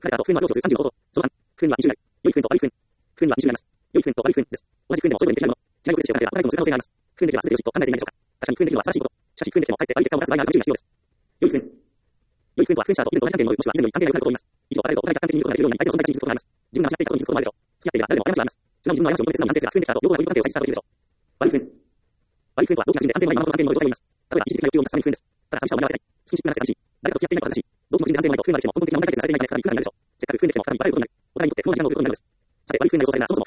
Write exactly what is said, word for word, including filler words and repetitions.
彼らと不運は領女さんじゅうごほど。増産。不運はにじゅう代。良い不運と悪い不運。不運はにじゅう代あります。良い不運と悪い不運です。同じ不運でもそれぞれにできないもの。違いを決しておかれれば、パラダイスの数可能性があります。不運できれば全て良しと考えていないでしょうか。確かに不運できるのは素晴らしいこと。しかし不運できてもかえって悪い結果を出す場合があるので注意が必要です。良い不運。良い不運とは不運者と以前と同じ関係におる、もしくは以前の関係が良くなることを言います。以上、あらゆるとお互い客観的に見ることができるように相手の存在が信じることがあります。自分が間違っていたことに気づくこともあるでしょう。付き合っていれば誰でも過ちがあります。素直に自分の過ちを認めて素直に反省すれば不運できたと両方が良い関係を再生したと言えるでしょう。悪い不運。悪い不運とは大きな基準で安全のないままの関係におる状態を言います。例えば、一時的な欲求を満たすために不運です。ただ、寂しさを紛らわせない。スキンシップがなくて寂しい。誰かと付き合っていないと恥ずかしい。同期の基準で安全のないと不運ができても根本的な問題解決がされていないため、体に不可になるでしょう。せっかく不運できても体に悪いことになる。お互いにとって不運な時間を送ることになるのです。さて、悪い不運な状態がそもそも